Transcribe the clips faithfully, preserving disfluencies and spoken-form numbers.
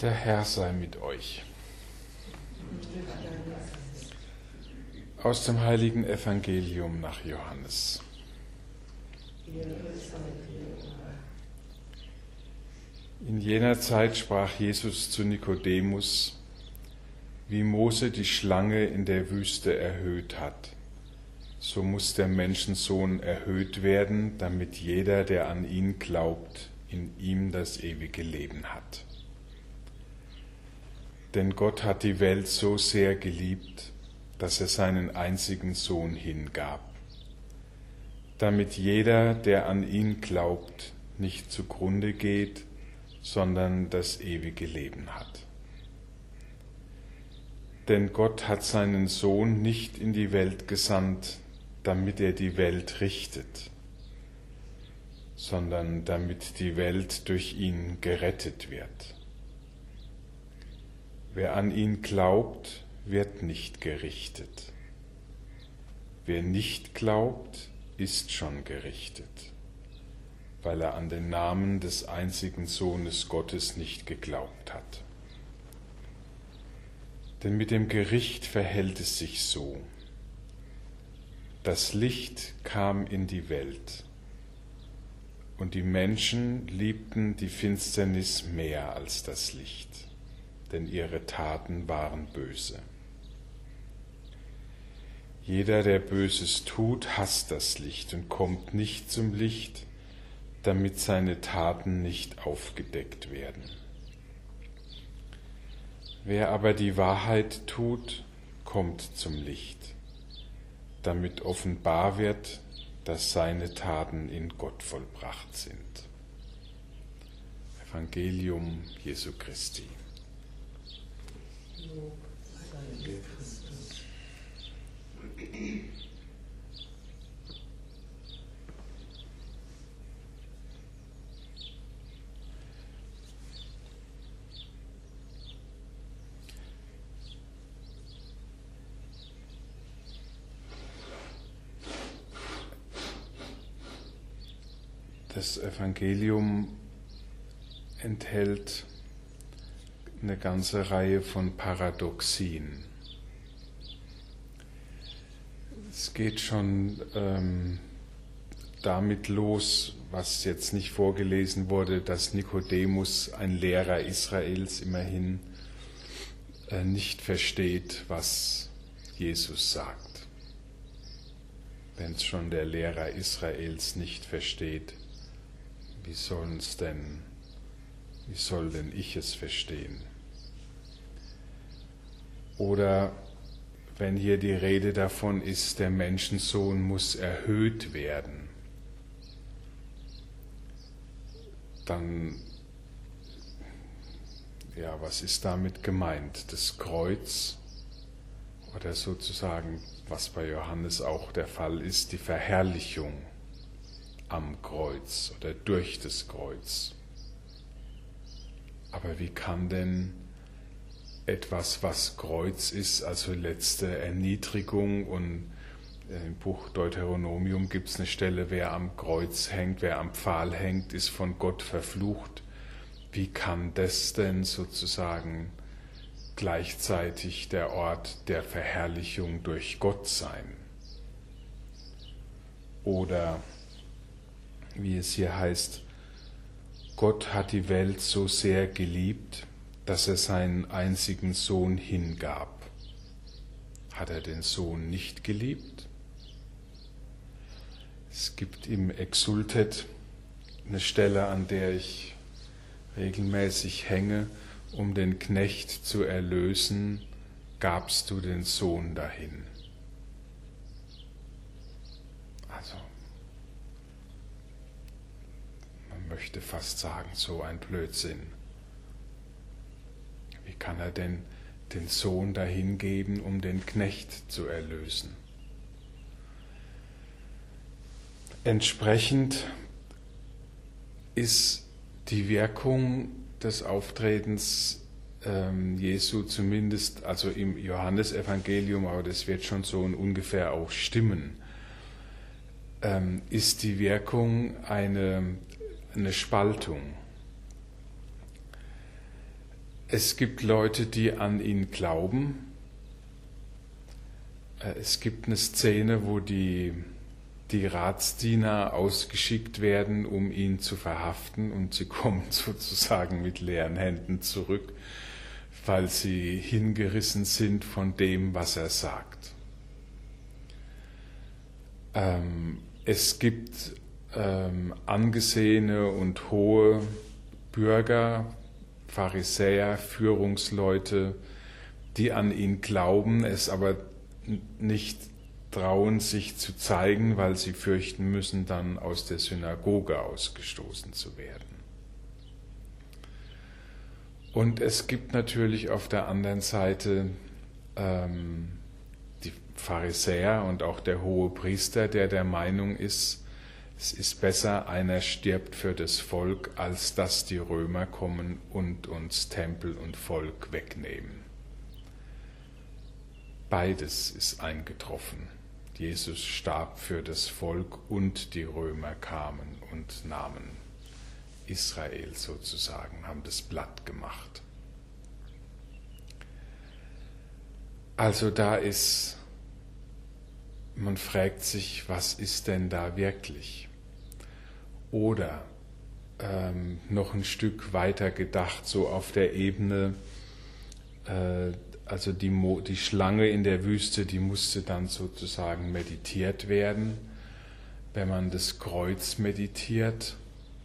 Der Herr sei mit euch. Aus dem heiligen Evangelium nach Johannes. In jener Zeit sprach Jesus zu Nikodemus: Wie Mose die Schlange in der Wüste erhöht hat, so muss der Menschensohn erhöht werden, damit jeder, der an ihn glaubt, in ihm das ewige Leben hat. Denn Gott hat die Welt so sehr geliebt, dass er seinen einzigen Sohn hingab, damit jeder, der an ihn glaubt, nicht zugrunde geht, sondern das ewige Leben hat. Denn Gott hat seinen Sohn nicht in die Welt gesandt, damit er die Welt richtet, sondern damit die Welt durch ihn gerettet wird. Wer an ihn glaubt, wird nicht gerichtet. Wer nicht glaubt, ist schon gerichtet, weil er an den Namen des einzigen Sohnes Gottes nicht geglaubt hat. Denn mit dem Gericht verhält es sich so: Das Licht kam in die Welt, und die Menschen liebten die Finsternis mehr als das Licht, denn ihre Taten waren böse. Jeder, der Böses tut, hasst das Licht und kommt nicht zum Licht, damit seine Taten nicht aufgedeckt werden. Wer aber die Wahrheit tut, kommt zum Licht, damit offenbar wird, dass seine Taten in Gott vollbracht sind. Evangelium Jesu Christi. Lob sei dir, Christus. Das Evangelium enthält eine ganze Reihe von Paradoxien. Es geht schon ähm, damit los, was jetzt nicht vorgelesen wurde, dass Nikodemus, ein Lehrer Israels immerhin, äh, nicht versteht, was Jesus sagt. Wenn es schon der Lehrer Israels nicht versteht, wie sollen's denn, wie soll denn ich es verstehen? Oder wenn hier die Rede davon ist, der Menschensohn muss erhöht werden, dann, ja, was ist damit gemeint? Das Kreuz oder sozusagen, was bei Johannes auch der Fall ist, die Verherrlichung am Kreuz oder durch das Kreuz. Aber wie kann denn etwas, was Kreuz ist, also letzte Erniedrigung, und im Buch Deuteronomium gibt es eine Stelle, wer am Kreuz hängt, wer am Pfahl hängt, ist von Gott verflucht. Wie kann das denn sozusagen gleichzeitig der Ort der Verherrlichung durch Gott sein? Oder wie es hier heißt, Gott hat die Welt so sehr geliebt, dass er seinen einzigen Sohn hingab. Hat er den Sohn nicht geliebt? Es gibt im Exultet eine Stelle, an der ich regelmäßig hänge: Um den Knecht zu erlösen, gabst du den Sohn dahin. Also, man möchte fast sagen, so ein Blödsinn. Wie kann er denn den Sohn dahin geben, um den Knecht zu erlösen? Entsprechend ist die Wirkung des Auftretens ähm, Jesu zumindest, also im Johannesevangelium, aber das wird schon so ungefähr auch stimmen, ähm, ist die Wirkung eine, eine Spaltung. Es gibt Leute, die an ihn glauben. Es gibt eine Szene, wo die, die Ratsdiener ausgeschickt werden, um ihn zu verhaften, und sie kommen sozusagen mit leeren Händen zurück, weil sie hingerissen sind von dem, was er sagt. Ähm, es gibt ähm, angesehene und hohe Bürger, Pharisäer, Führungsleute, die an ihn glauben, es aber nicht trauen, sich zu zeigen, weil sie fürchten müssen, dann aus der Synagoge ausgestoßen zu werden. Und es gibt natürlich auf der anderen Seite ähm, die Pharisäer und auch der Hohepriester, der der Meinung ist, es ist besser, einer stirbt für das Volk, als dass die Römer kommen und uns Tempel und Volk wegnehmen. Beides ist eingetroffen. Jesus starb für das Volk und die Römer kamen und nahmen Israel sozusagen, haben das Blatt gemacht. Also da ist, man fragt sich, was ist denn da wirklich? Oder ähm, noch ein Stück weiter gedacht, so auf der Ebene, äh, also die, Mo, die Schlange in der Wüste, die musste dann sozusagen meditiert werden, wenn man das Kreuz meditiert.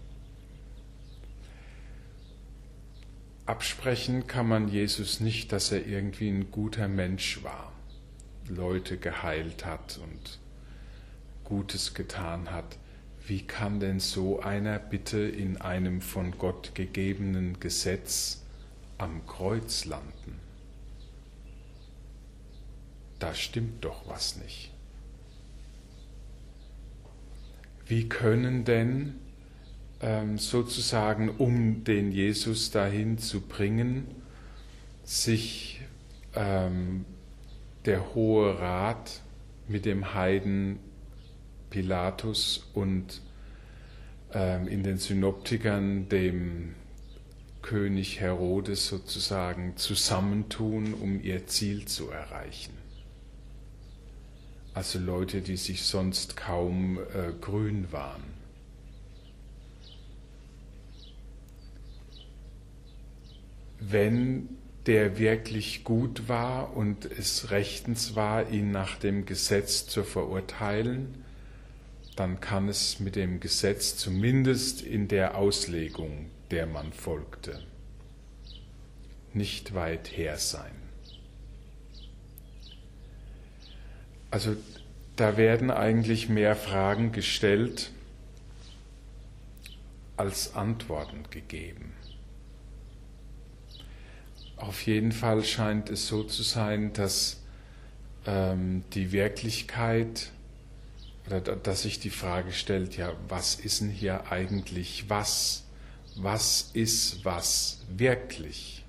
Absprechen kann man Jesus nicht, dass er irgendwie ein guter Mensch war, Leute geheilt hat und Gutes getan hat. Wie kann denn so einer bitte in einem von Gott gegebenen Gesetz am Kreuz landen? Da stimmt doch was nicht. Wie können denn ähm, sozusagen, um den Jesus dahin zu bringen, sich ähm, der Hohe Rat mit dem Heiden Pilatus und ähm, in den Synoptikern dem König Herodes sozusagen zusammentun, um ihr Ziel zu erreichen? Also Leute, die sich sonst kaum äh, grün waren. Wenn der wirklich gut war und es rechtens war, ihn nach dem Gesetz zu verurteilen, dann kann es mit dem Gesetz zumindest in der Auslegung, der man folgte, nicht weit her sein. Also da werden eigentlich mehr Fragen gestellt als Antworten gegeben. Auf jeden Fall scheint es so zu sein, dass ähm, die Wirklichkeit, oder dass sich die Frage stellt, ja, was ist denn hier eigentlich was? Was ist was wirklich?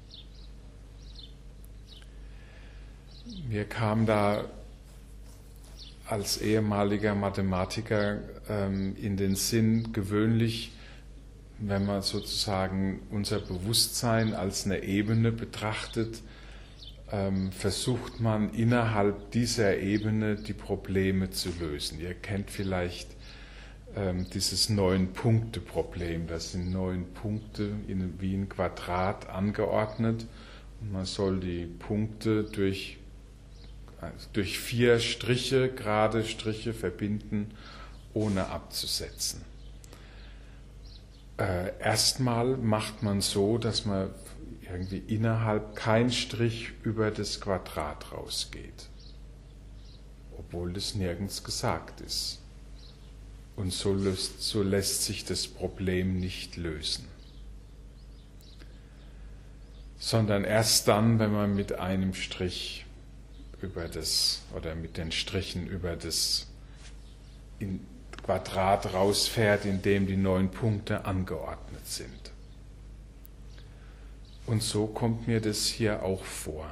Mir kam da als ehemaliger Mathematiker ähm, in den Sinn, gewöhnlich, wenn man sozusagen unser Bewusstsein als eine Ebene betrachtet, ähm, versucht man innerhalb dieser Ebene die Probleme zu lösen. Ihr kennt vielleicht ähm, dieses Neun-Punkte-Problem. Das sind neun Punkte in, wie ein Quadrat angeordnet und man soll die Punkte durch Also durch vier Striche, gerade Striche verbinden, ohne abzusetzen. Äh, erstmal macht man so, dass man irgendwie innerhalb kein Strich über das Quadrat rausgeht, obwohl das nirgends gesagt ist. Und so löst, so lässt sich das Problem nicht lösen. Sondern erst dann, wenn man mit einem Strich über das, oder mit den Strichen über das in Quadrat rausfährt, in dem die neun Punkte angeordnet sind. Und so kommt mir das hier auch vor,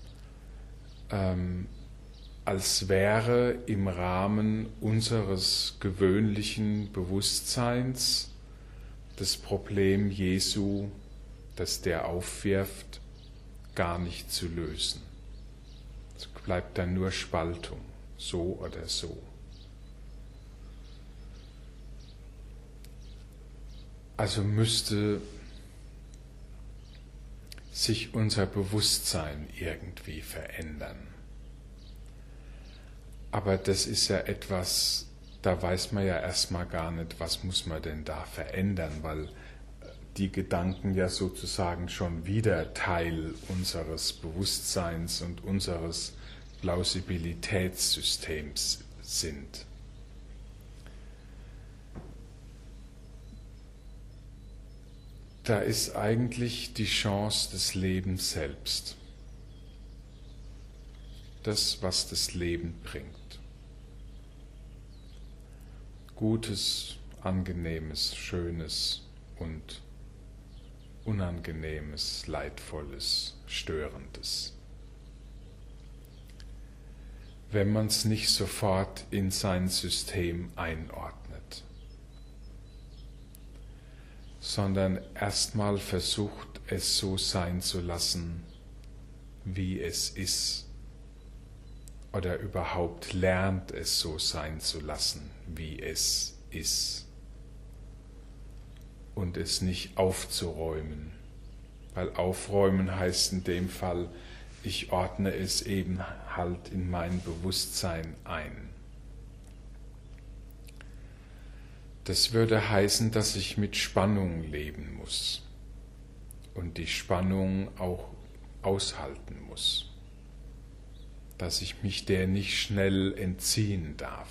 ähm, als wäre im Rahmen unseres gewöhnlichen Bewusstseins das Problem Jesu, das der aufwirft, gar nicht zu lösen. Es bleibt dann nur Spaltung, so oder so. Also müsste sich unser Bewusstsein irgendwie verändern. Aber das ist ja etwas, da weiß man ja erstmal gar nicht, was muss man denn da verändern, weil die Gedanken ja sozusagen schon wieder Teil unseres Bewusstseins und unseres Plausibilitätssystems sind. Da ist eigentlich die Chance des Lebens selbst. Das, was das Leben bringt. Gutes, Angenehmes, Schönes und Unangenehmes, Leidvolles, Störendes. Wenn man es nicht sofort in sein System einordnet, sondern erstmal versucht, es so sein zu lassen, wie es ist, oder überhaupt lernt, es so sein zu lassen, wie es ist, und es nicht aufzuräumen, weil aufräumen heißt in dem Fall, ich ordne es eben halt in mein Bewusstsein ein. Das würde heißen, dass ich mit Spannung leben muss und die Spannung auch aushalten muss, dass ich mich der nicht schnell entziehen darf.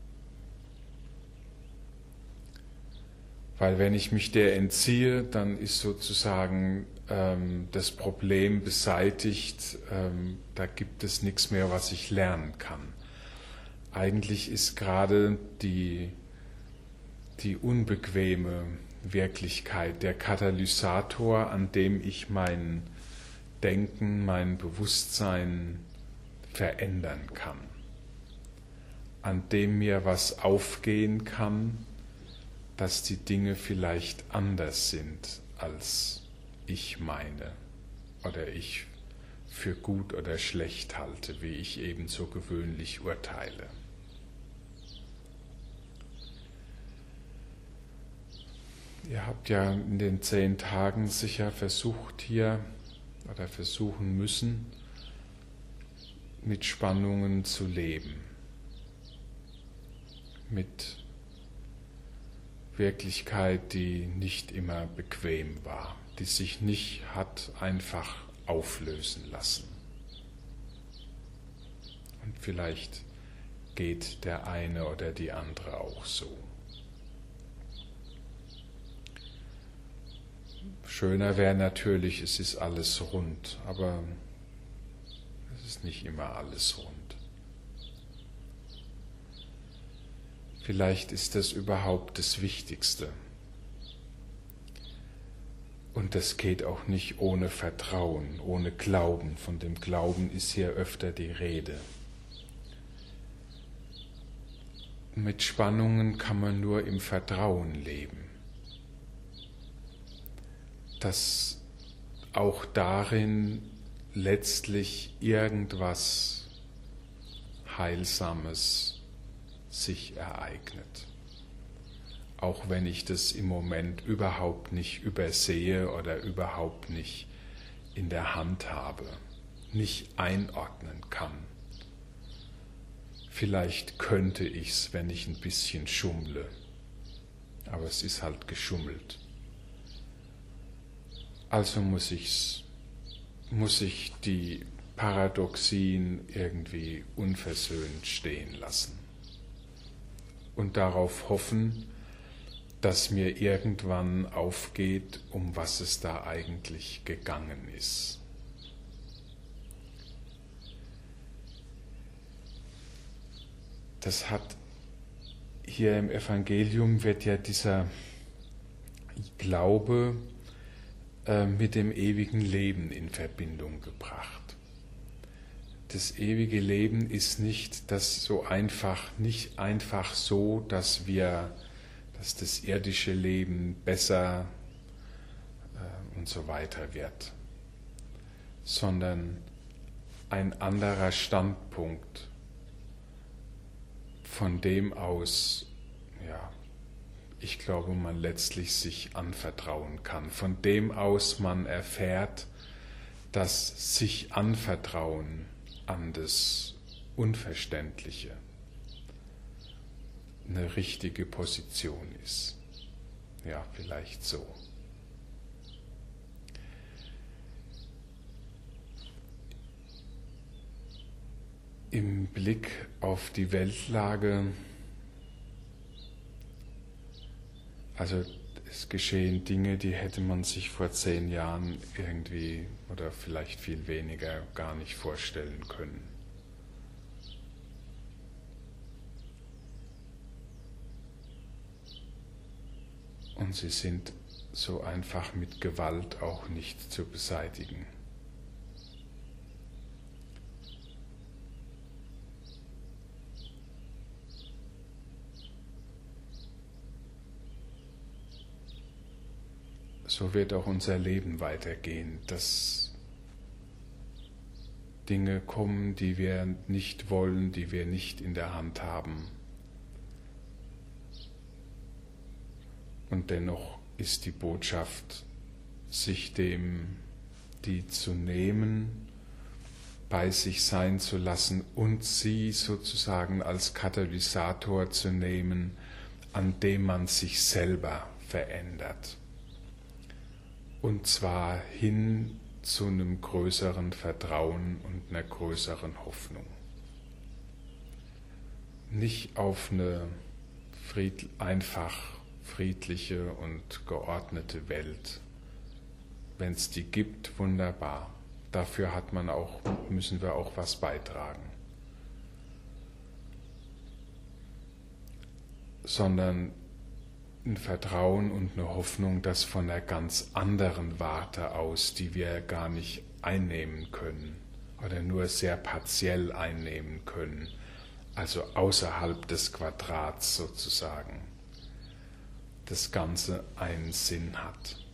Weil wenn ich mich der entziehe, dann ist sozusagen ähm, das Problem beseitigt, ähm, da gibt es nichts mehr, was ich lernen kann. Eigentlich ist gerade die die unbequeme Wirklichkeit, der Katalysator, an dem ich mein Denken, mein Bewusstsein verändern kann, an dem mir was aufgehen kann, dass die Dinge vielleicht anders sind, als ich meine oder ich für gut oder schlecht halte, wie ich eben so gewöhnlich urteile. Ihr habt ja in den zehn Tagen sicher versucht hier oder versuchen müssen, mit Spannungen zu leben, mit Wirklichkeit, die nicht immer bequem war, die sich nicht hat einfach auflösen lassen. Und vielleicht geht der eine oder die andere auch so. Schöner wäre natürlich, es ist alles rund, aber es ist nicht immer alles rund. Vielleicht ist das überhaupt das Wichtigste. Und das geht auch nicht ohne Vertrauen, ohne Glauben. Von dem Glauben ist hier öfter die Rede. Mit Spannungen kann man nur im Vertrauen leben. Dass auch darin letztlich irgendwas Heilsames sich ereignet. Auch wenn ich das im Moment überhaupt nicht übersehe oder überhaupt nicht in der Hand habe, nicht einordnen kann. Vielleicht könnte ich es, wenn ich ein bisschen schummle, aber es ist halt geschummelt. Also muss ich's, muss ich die Paradoxien irgendwie unversöhnt stehen lassen und darauf hoffen, dass mir irgendwann aufgeht, um was es da eigentlich gegangen ist. Das hat hier im Evangelium wird ja dieser Glaube mit dem ewigen Leben in Verbindung gebracht. Das ewige Leben ist nicht das so einfach, nicht einfach so, dass wir, dass das irdische Leben besser äh, und so weiter wird, sondern ein anderer Standpunkt, von dem aus, ja, ich glaube, man letztlich sich anvertrauen kann, von dem aus man erfährt, dass sich anvertrauen an das Unverständliche eine richtige Position ist. Ja, vielleicht so. Im Blick auf die Weltlage, also es geschehen Dinge, die hätte man sich vor zehn Jahren irgendwie oder vielleicht viel weniger gar nicht vorstellen können. Und sie sind so einfach mit Gewalt auch nicht zu beseitigen. So wird auch unser Leben weitergehen, dass Dinge kommen, die wir nicht wollen, die wir nicht in der Hand haben. Und dennoch ist die Botschaft, sich dem, die zu nehmen, bei sich sein zu lassen und sie sozusagen als Katalysator zu nehmen, an dem man sich selber verändert. Und zwar hin zu einem größeren Vertrauen und einer größeren Hoffnung. Nicht auf eine fried, einfach friedliche und geordnete Welt. Wenn es die gibt, wunderbar. Dafür hat man auch, müssen wir auch was beitragen. Sondern ein Vertrauen und eine Hoffnung, das von einer ganz anderen Warte aus, die wir gar nicht einnehmen können oder nur sehr partiell einnehmen können, also außerhalb des Quadrats sozusagen, das Ganze einen Sinn hat.